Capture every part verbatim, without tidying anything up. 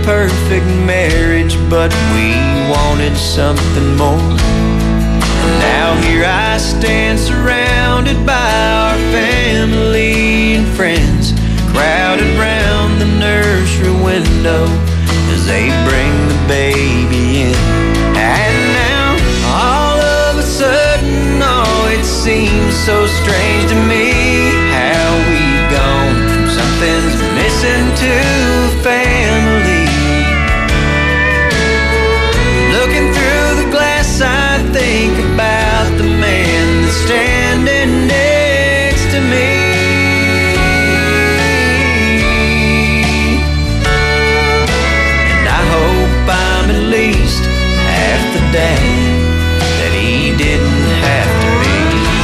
perfect marriage, but we wanted something more. Now here I stand surrounded by our family and friends, crowded round the nursery window as they bring the baby in. And now all of a sudden, oh, it seems so strange to me how we've gone from something's missing to family. Looking through the glass, I think about the man that's standing next to me. And I hope I'm at least half the dad that he didn't have to be.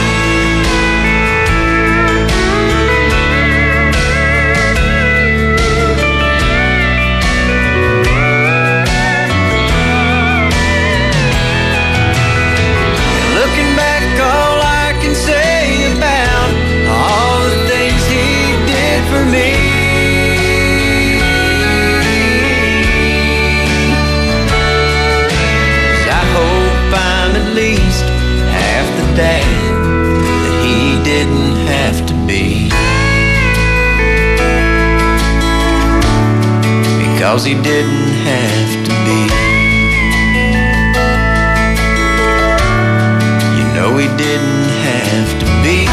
Looking back, all I can say about all the things he did for me. Is I hope I'm at least half the dad that he didn't have to be. Because he didn't have to be. No, he didn't have to be.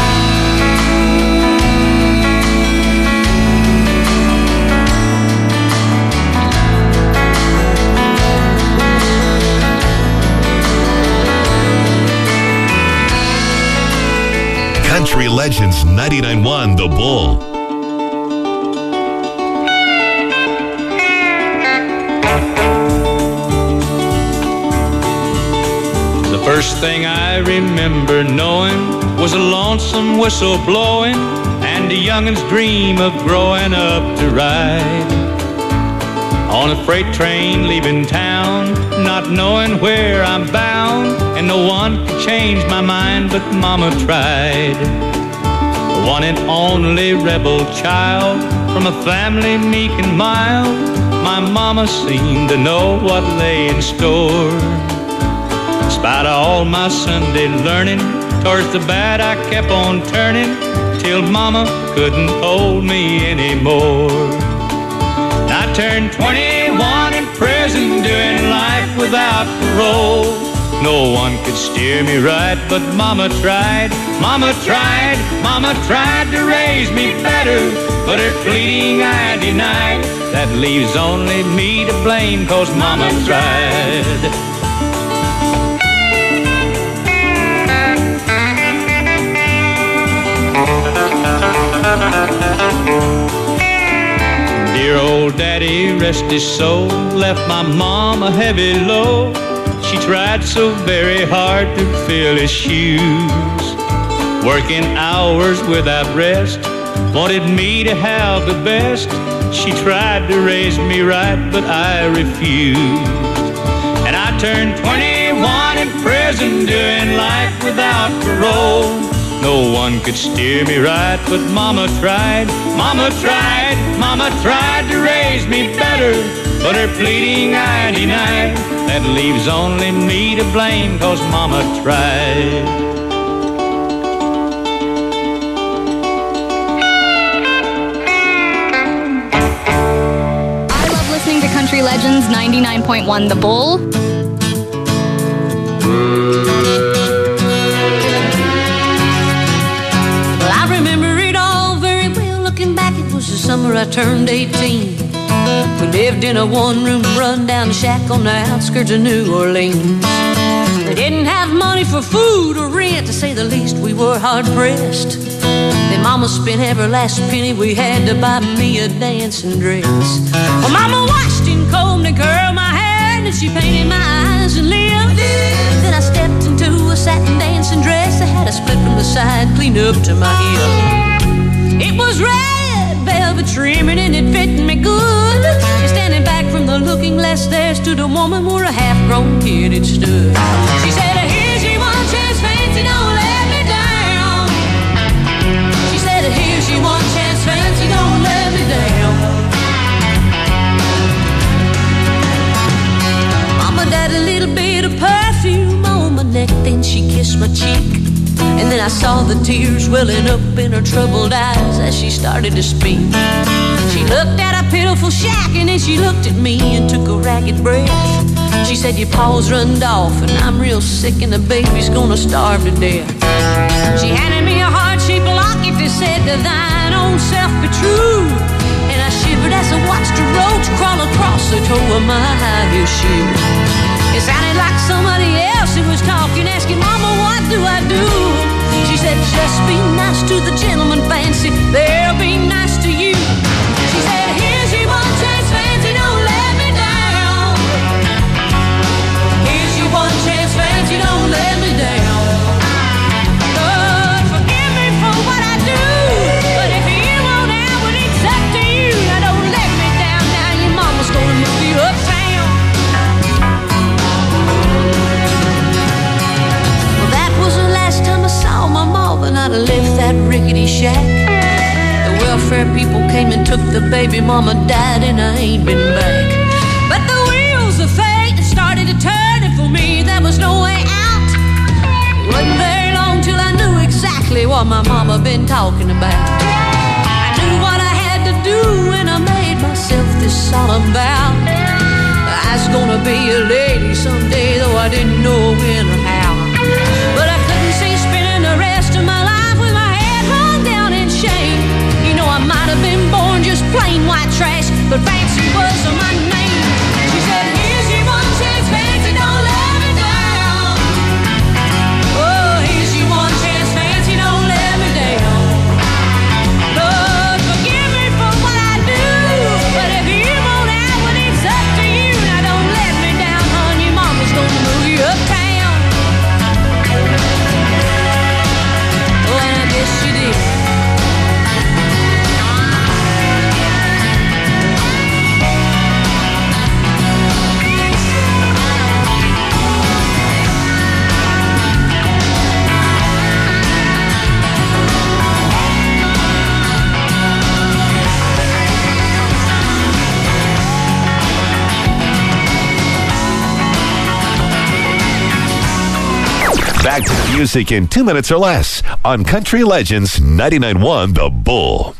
Country Legends ninety-nine point one The Bull. The first thing I remember knowing was a lonesome whistle blowing and a youngin's dream of growing up to ride on a freight train leaving town, not knowing where I'm bound, and no one could change my mind but Mama tried. The one and only rebel child from a family meek and mild, my mama seemed to know what lay in store. In spite of all my Sunday learning, towards the bad I kept on turning, till Mama couldn't hold me anymore. I turned twenty-one in prison, doing life without parole. No one could steer me right, but Mama tried, Mama tried, Mama tried to raise me better, but her pleading I denied. That leaves only me to blame, 'cause Mama tried. Dear old daddy, rest his soul, left my mom a heavy load. She tried so very hard to fill his shoes, working hours without rest, wanted me to have the best. She tried to raise me right, but I refused. And I turned twenty-one in prison, doing life without parole. No one could steer me right, but Mama tried, Mama tried, Mama tried to raise me better, but her pleading I denied. That leaves only me to blame, 'cause Mama tried. I love listening to Country Legends ninety-nine point one The Bull. Summer I turned eighteen. We lived in a one-room run-down shack on the outskirts of New Orleans. We didn't have money for food or rent, to say the least. We were hard-pressed. Then Mama spent every last penny we had to buy me a dancing dress. Well, Mama washed and combed and curled my hair, and she painted my eyes and lips. Then I stepped into a satin dancing dress that had a split from the side clean up to my hip. It was red velvet trimming and it fit me good. And standing back from the looking glass, there stood a woman where a half-grown kid had stood. She said, "Here's your one chance, fancy, don't let me down." She said, "Here's your one chance, fancy, don't let me down." the tears welling up in her troubled eyes as she started to speak. She looked at a pitiful shack and then she looked at me and took a ragged breath. She said, your paws runned off and I'm real sick and the baby's gonna starve to death. She handed me a heart-shaped locket that said, to thine own self be true. And I shivered as I watched a roach crawl across the toe of my high heel shoe. It sounded like somebody else who was talking, asking, Mama, what do I do? She said, just be nice to the gentleman, Fancy, they'll be nice to you. She said, here's your one chance, Fancy, don't let me down. Here's your one chance, Fancy, don't let me down. Lord, forgive me for what I do, but if you won't out, well, it's up to you. Now don't let me down, now your mama's gonna move you uptown. Well, that was the last time I saw my ma, and I'd left that rickety shack. Welfare people came and took the baby, mama died and I ain't been back. But the wheels of fate started to turn and for me there was no way out. It wasn't very long till I knew exactly what my mama been talking about. I knew what I had to do and I made myself this solemn vow. I was gonna be a lady someday, though I didn't know when or how. But I couldn't see spending the rest of my life with my head hung down in shame. I might have been born just plain white trash, but Fancy was my name. She said, here's your one chance, Fancy, don't let me down. Oh, here's your one chance, Fancy, don't let me down. Lord, forgive me for what I do, but if you won't out, well, it's up to you. Now don't let me down, hon, your mama's gonna move you uptown. Oh, and I guess she did. Back to the music in two minutes or less on Country Legends ninety-nine point one The Bull.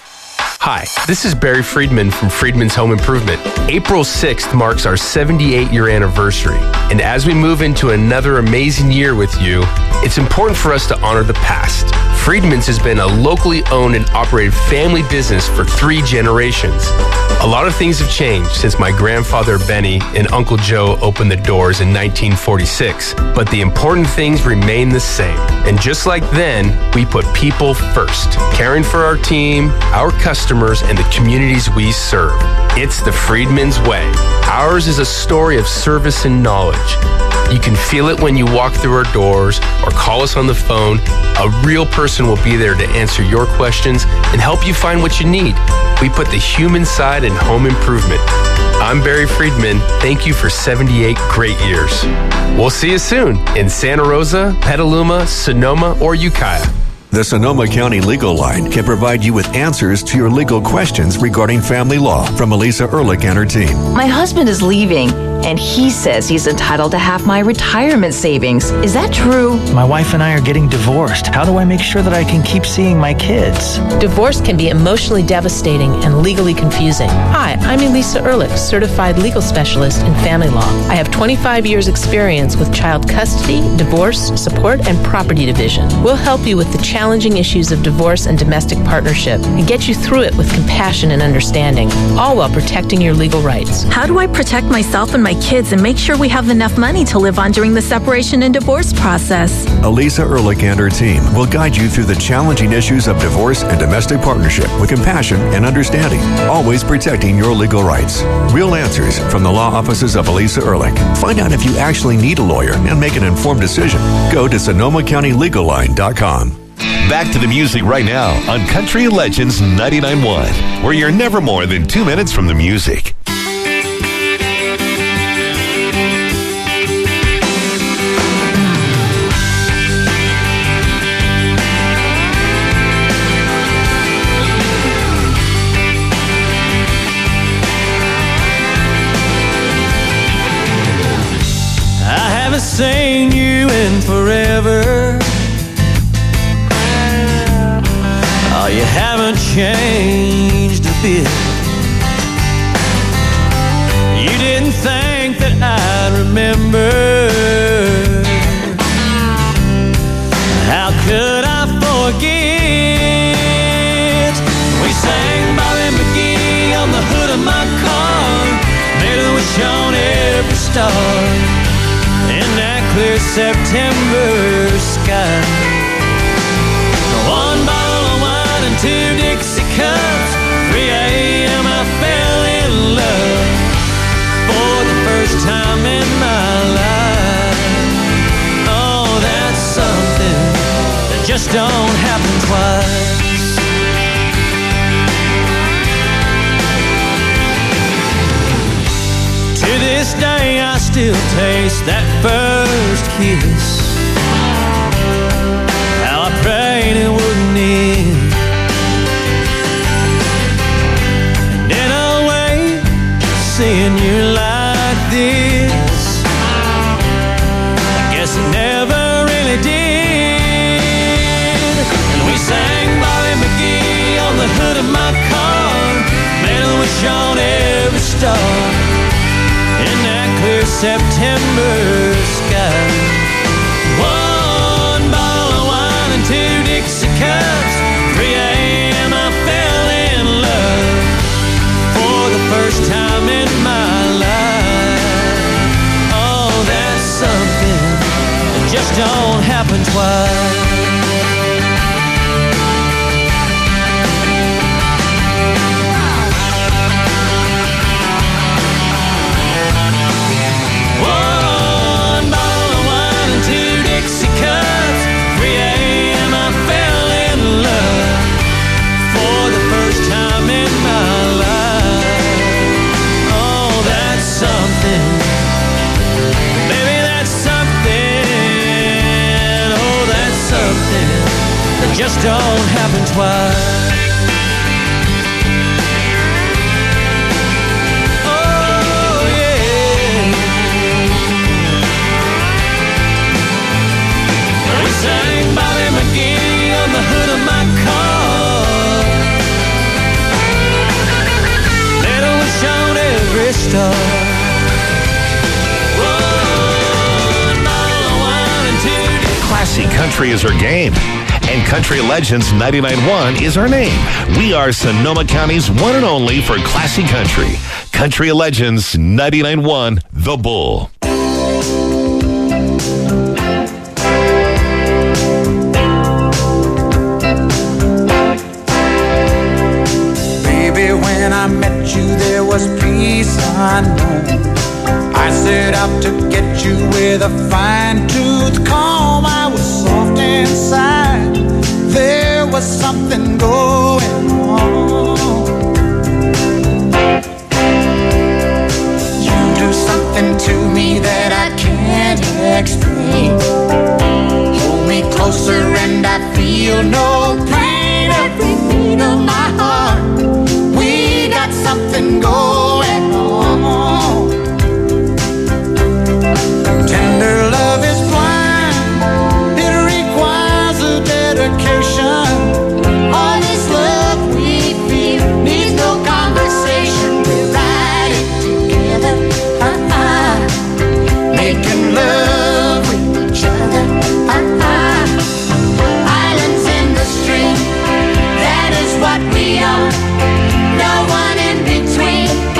Hi, this is Barry Friedman from Friedman's Home Improvement. April sixth marks our seventy-eight year anniversary. And as we move into another amazing year with you, it's important for us to honor the past. Friedman's has been a locally owned and operated family business for three generations. A lot of things have changed since my grandfather Benny and Uncle Joe opened the doors in nineteen forty-six, but the important things remain the same. And just like then, we put people first, caring for our team, our customers, and the communities we serve. It's the Friedman's way. Ours is a story of service and knowledge. You can feel it when you walk through our doors or call us on the phone. A real person will be there to answer your questions and help you find what you need. We put the human side in home improvement. I'm Barry Friedman. Thank you for seventy-eight great years. We'll see you soon in Santa Rosa, Petaluma, Sonoma, or Ukiah. The Sonoma County Legal Line can provide you with answers to your legal questions regarding family law from Elisa Ehrlich and her team. My husband is leaving, and he says he's entitled to half my retirement savings. Is that true? My wife and I are getting divorced. How do I make sure that I can keep seeing my kids? Divorce can be emotionally devastating and legally confusing. Hi, I'm Elisa Ehrlich, certified legal specialist in family law. I have twenty-five years experience with child custody, divorce, support, and property division. We'll help you with the challenging issues of divorce and domestic partnership and get you through it with compassion and understanding, all while protecting your legal rights. How do I protect myself and my kids and make sure we have enough money to live on during the separation and divorce process? Elisa Ehrlich and her team will guide you through the challenging issues of divorce and domestic partnership with compassion and understanding, always protecting your legal rights. Real answers from the law offices of Elisa Ehrlich. Find out if you actually need a lawyer and make an informed decision. Go to Sonoma County Legal Line dot com. Back to the music right now on Country Legends ninety-nine point one, where you're never more than two minutes from the music. I haven't seen you in forever. changed a bit. You didn't think that I'd remember. How could I forget? We sang Bobby McGee on the hood of my car, made a wish on every star in that clear September sky. One bottle of wine and two Dixie cups, three a.m. I fell in love for the first time in my life. Oh, that's something that just don't happen twice. To this day I still taste that first kiss. How I prayed it wouldn't end. And in a way, seeing you like this, I guess it never really did. And we sang Bobby McGee on the hood of my car, made a wish on every star in that clear September sky. One bottle of wine and two Dixie cups, three a.m. I fell in love for the first time in my life. Oh, that's something that just don't happen twice. Just don't happen twice. Oh, yeah. We sang Bobby McGee on the hood of my car, made a wish on every star. One bottle of wine and two. Classy country is her game, and Country Legends ninety-nine point one is our name. We are Sonoma County's one and only for classy country. Country Legends ninety-nine point one, The Bull. Baby, when I met you, there was peace unknown. I set out to get you with a fine-tooth comb. I was soft inside. There was something going on. You do something to me that I can't explain. Hold me closer and I feel no pain. Every beat of my heart, we got something going on. Tender love is blind, it requires a dedication. All this love we feel needs no conversation. We're riding together, uh-uh, making love with each other, uh-uh. Islands in the stream, that is what we are. No one in between.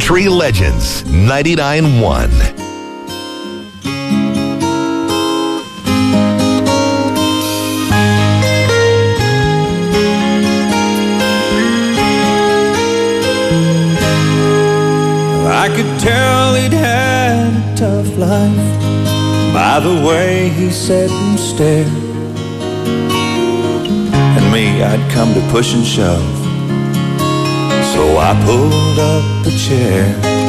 Country Legends ninety-nine point one. I could tell he'd had a tough life by the way he sat and stared. And me, I'd come to push and shove, so I pulled up a chair.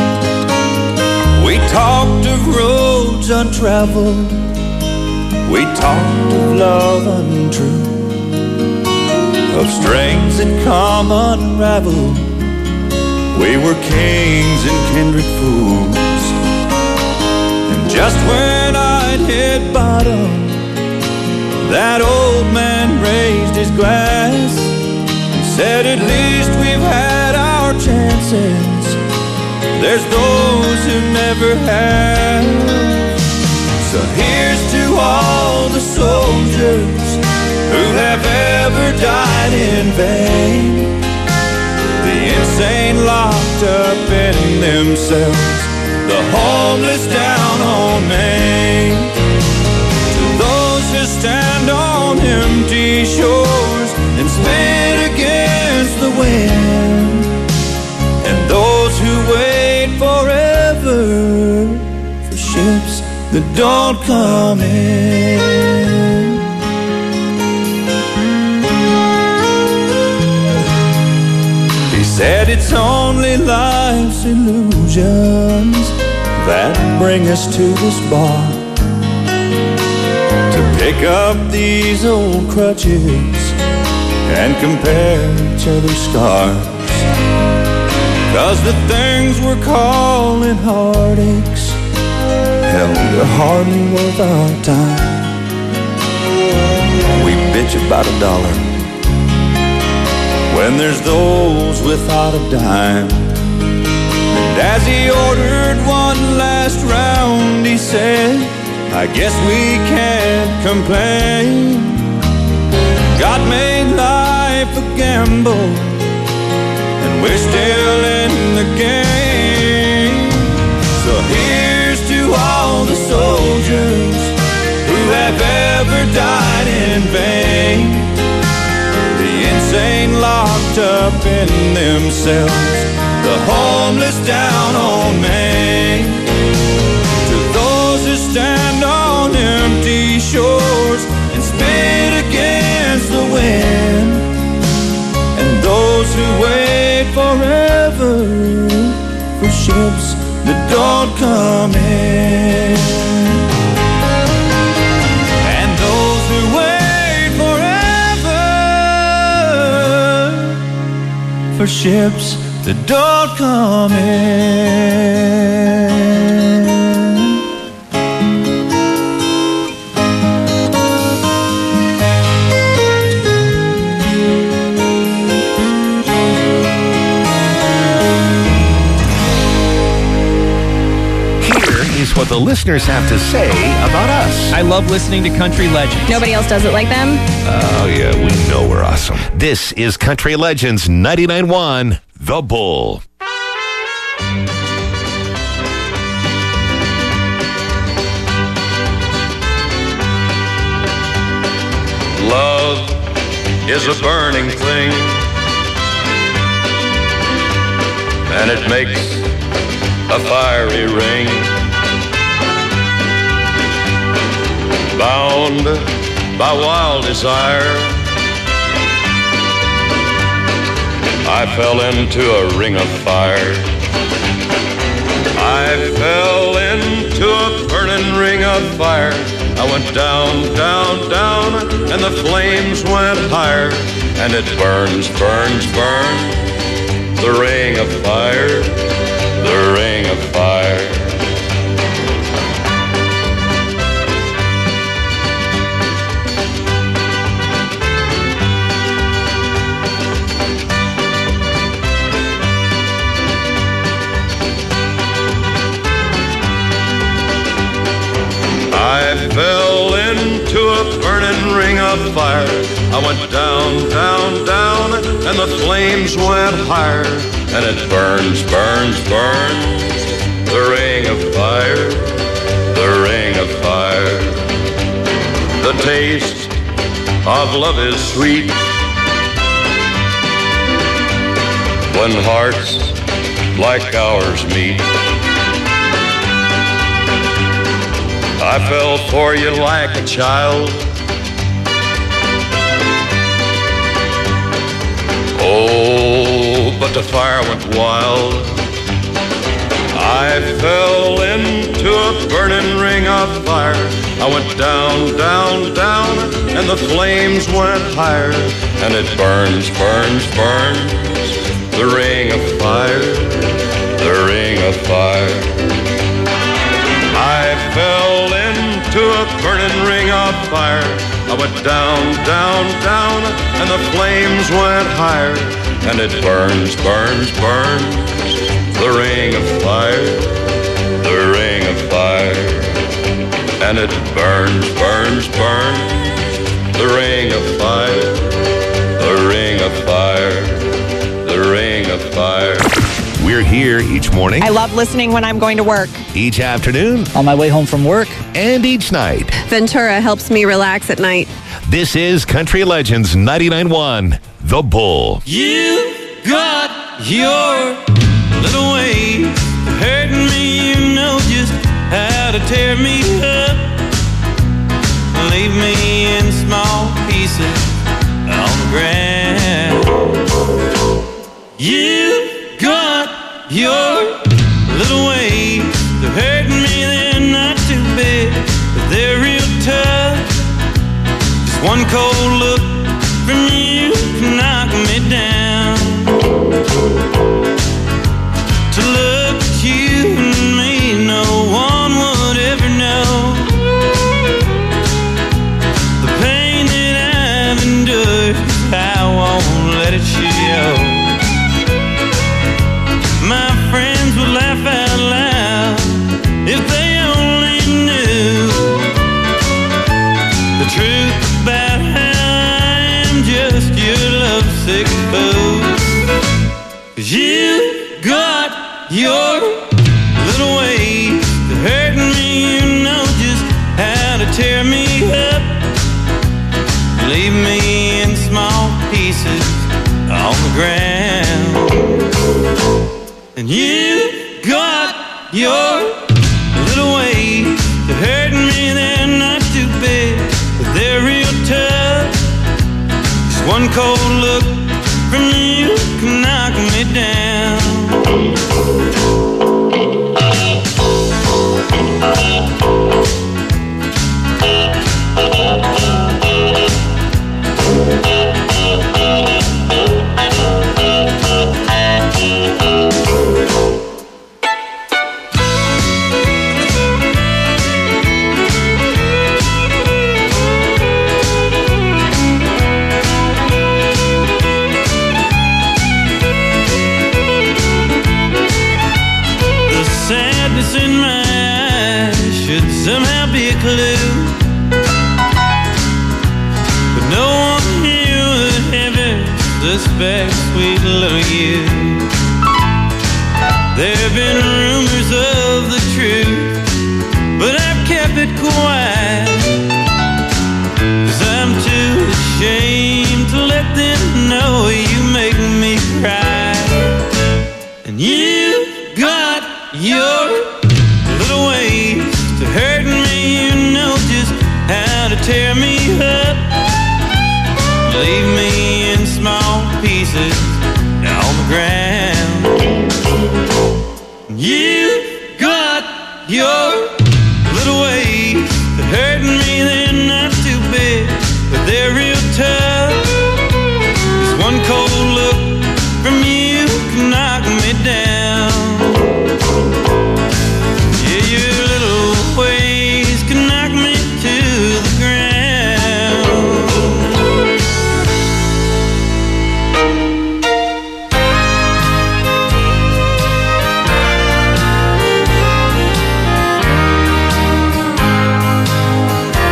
We talked of roads untraveled, we talked of love untrue, of strings that come unraveled. We were kings and kindred fools. And just when I'd hit bottom, that old man raised his glass and said, at least we've had our chances. There's those who never have. So here's to all the soldiers who have ever died in vain, the insane locked up in themselves, the homeless down on Main. To those who stand on empty shores and spit against the wind, and those who wait forever for ships that don't come in. Said it's only life's illusions that bring us to this bar, to pick up these old crutches and compare each other's scars. Cause the things we're calling heartaches, hell, they're hardly worth our time. We bitch about a dollar when there's those without a dime. And as he ordered one last round, he said, I guess we can't complain. God made life a gamble, and we're still in the game. So here's to all the soldiers who have ever died in vain, insane locked up in themselves, the homeless down on Main. To those who stand on empty shores and spit against the wind, and those who wait forever for ships that don't come in, and those who wait for ships that don't come in. Here is what the listeners have to say about us. I love listening to Country Legends. Nobody else does it like them. Oh, yeah, we know we're awesome. This is Country Legends ninety-nine point one, The Bull. Love is a burning thing, and it makes a fiery ring. Bound by wild desire, I fell into a ring of fire. I fell into a burning ring of fire. I went down, down, down, and the flames went higher. And it burns, burns, burns, the ring of fire, the ring of fire. I fell into a burning ring of fire. I went down, down, down, and the flames went higher, and it burns, burns, burns. The ring of fire, the ring of fire. The taste of love is sweet when hearts like ours meet. I fell for you like a child. Oh, but the fire went wild. I fell into a burning ring of fire. I went down, down, down, and the flames went higher. And it burns, burns, burns, the ring of fire, the ring of fire. I fell into a burning ring of fire. I went down, down, down, and the flames went higher. And it burns, burns, burns, the ring of fire, the ring of fire. And it burns, burns, burns, the ring of fire, the ring of fire, the ring of fire. We're here each morning. I love listening when I'm going to work. Each afternoon. On my way home from work. And each night. Ventura helps me relax at night. This is Country Legends ninety-nine point one, The Bull. You got your little way of hurting me. You know just how to tear me up. Leave me in small pieces on the ground. You got your little ways of hurting me. They're not too big, but they're real tough. Just one cold look from you can knock me down. To look at you and me, no one would ever know the pain that I've endured. I won't let it show. My friends would laugh out loud if they only knew the truth about how I am just your lovesick fool. 'Cause you got your little ways of hurting me. You know just how to tear me up. Leave me in small pieces on the ground. And you got your little ways of hurting me. They're not too big, but they're real tough. Just one cold look from you can knock me down. In my eyes should somehow be a clue, but no one here would ever suspect sweet little you. There have been rumors of the truth, but I've kept it quiet, 'cause I'm too ashamed to let them know you make me cry. And you got your little ways to hurting me. You know just how to tear me up. Leave me in small pieces on the ground. You got your little ways to hurting me. They're not too big, but they're real tough. Just one cold look from you can knock me down.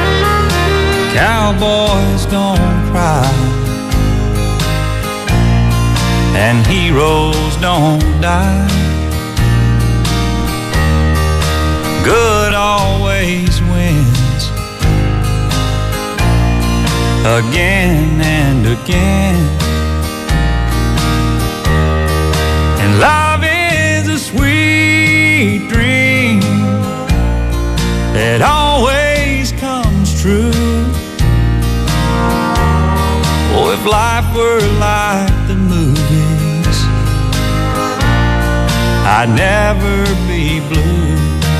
Cowboys don't cry and heroes don't die. Good always wins, again and again. And love is a sweet dream that always comes true. Oh, if life were like the movies, I'd never be blue.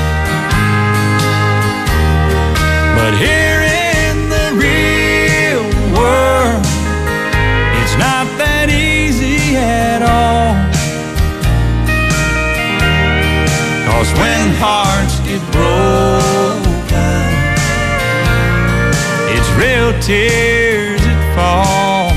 But here in the real world, it's not that easy at all. 'Cause when hearts get broken, it's real tears that fall.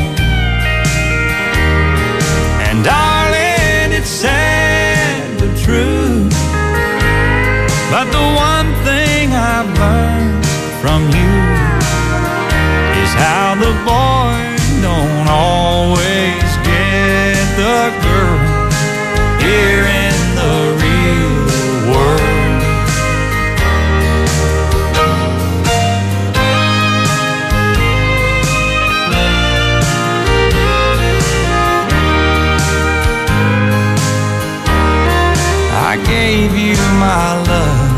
And darling, it's sad but true, but the one thing I've learned from you is how the boy don't always get the girl here in the real world. I gave you my love,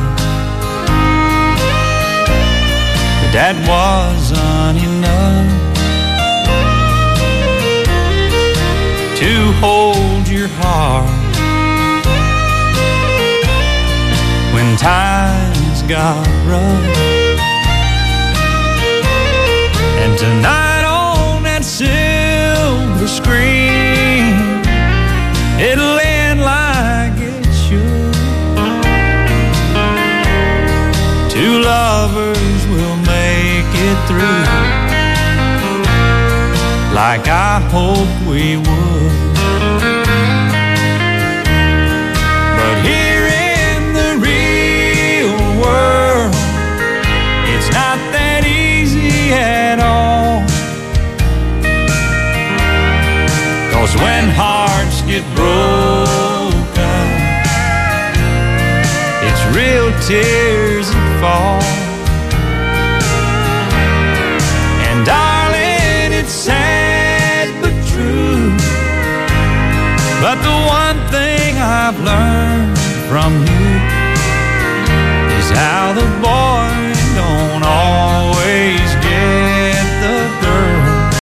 but that wasn't enough to hold your heart when times got rough. And tonight on that silver screen, it'll end like it should. Two lovers will make it through, like I hoped we would. But here in the real world, it's not that easy at all. 'Cause when hearts get broken, it's real tears that fall. And darling, it's sad but true, but the one thing I've learned from you is how the boy